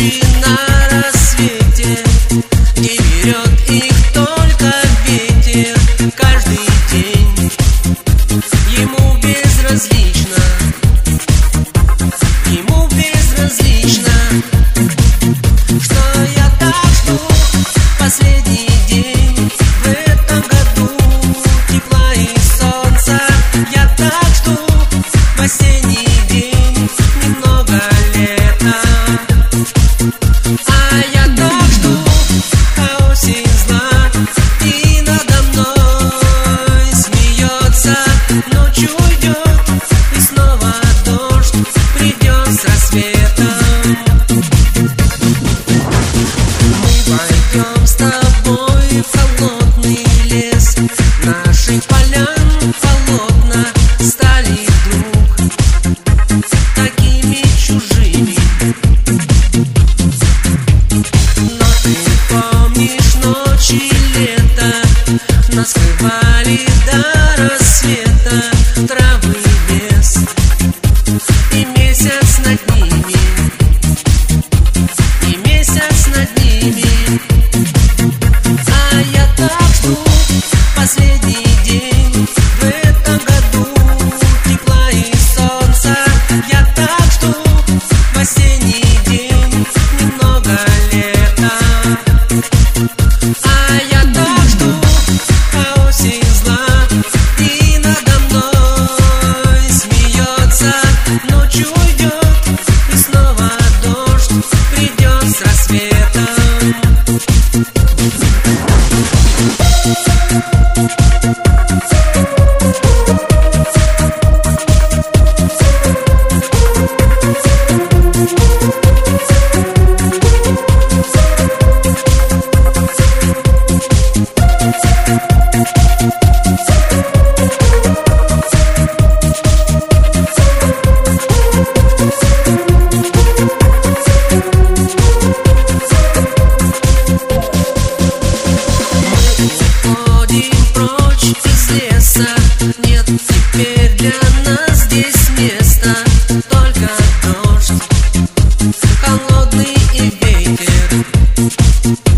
ночи на рассвете, не берет их только ветер. Каждый день ему безразлично, ему безразлично, что я так жду последний день в этом году тепла и солнца. Я так жду в осенний день немного лета, а я так жду, а осень зла и надо мной смеется. Ночь уйдет и снова дождь придет с рассветом. Мы пойдем с тобой в холодный лес, наших полян полотна стали вдруг такими чужими. Но ты помнишь ночи лета, нас скрывали до рассвета травы лес и месяц над ними, и месяц над ними. А я так жду последний день в этом году тепла и солнца. Я так жду в осенний день немного лета, а я так жду, а осень зла и надо мной смеется. Ночь уйдет и снова дождь придет с рассветом. Уходим прочь из леса, нет теперь для нас здесь места, только дождь холодный и ветер.